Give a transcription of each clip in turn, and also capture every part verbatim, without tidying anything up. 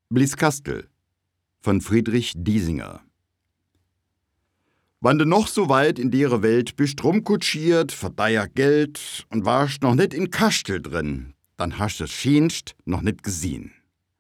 Blieskastel von Friedrich Diesinger. Wann du noch so weit in dere Welt bist rumkutschiert, verdeier Geld und warst noch nicht in Kastel drin, dann hast du's scheenst noch nicht gesehen.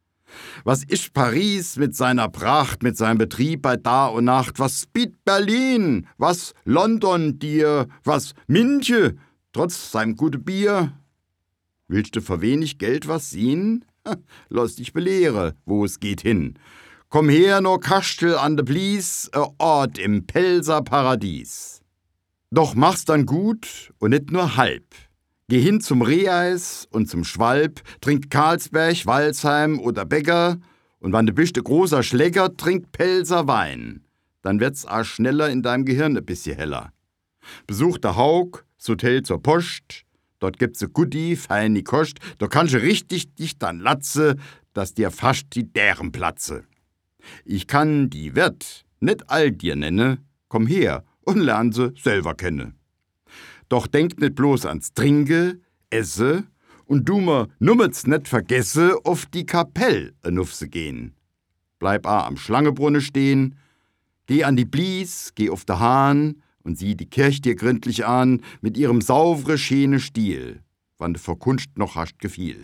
Was ist Paris mit seiner Pracht, mit seinem Betrieb bei Da und Nacht? Was bietet Berlin? Was London dir? Was München, trotz seinem guten Bier? Willst du für wenig Geld was sehen? Lass dich belehre, wo es geht hin. Komm her, no Kastel an de Blies, a Ort im Pelser Paradies. Doch mach's dann gut und nicht nur halb. Geh hin zum Reheis und zum Schwalb, trink Karlsberg, Walsheim oder Bäcker und wann du bist de großer Schläger, trink Pelser Wein. Dann wird's a schneller in deinem Gehirn ein bisschen heller. Besuch der Haug, das Hotel zur Post, dort gibt's a Goodie, feini Kost, da kannst du richtig dich dann latze, dass dir fast die Dären platze. Ich kann die Wirt nicht all dir nenne, komm her und lern sie selber kenne. Doch denk nicht bloß ans Trinke, Esse und du mir nummets nicht vergesse, auf die Kapell enufse gehen. Bleib a am Schlangebrunne stehen, geh an die Blies, geh auf der Hahn und sieh die Kirch dir gründlich an mit ihrem sauvre, schöne Stil, wann du vor Kunst noch hast gefiel.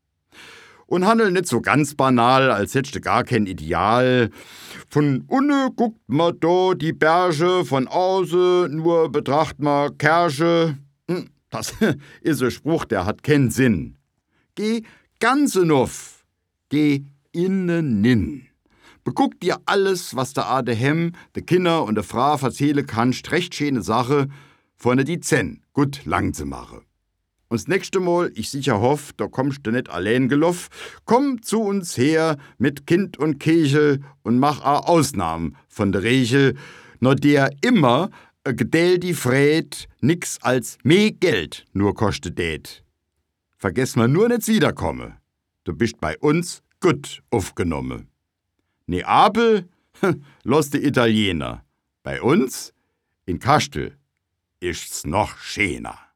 Und handel nicht so ganz banal, als hättest du gar kein Ideal. Von unne guckt ma do die Berge, von außen nur betracht ma Kerche. Das ist ein Spruch, der hat keinen Sinn. Geh ganz enuff, geh innen nin. Beguck dir alles, was der a de Hem, de Kinder und de Fra verzähle kannst, recht schöne Sache, vorne die Zen gut lang zu mache. Und das nächste Mal, ich sicher hoff, da kommst du nicht allein geloff, komm zu uns her mit Kind und Kechel und mach a Ausnahmen von der Regel, nur der immer a Gedell die Fred nix als mehr Geld nur kostet det. Vergess mal nur nicht wiederkomme, du bist bei uns gut aufgenommen. Neapel, los die Italiener, bei uns in Kastel ist's noch schöner.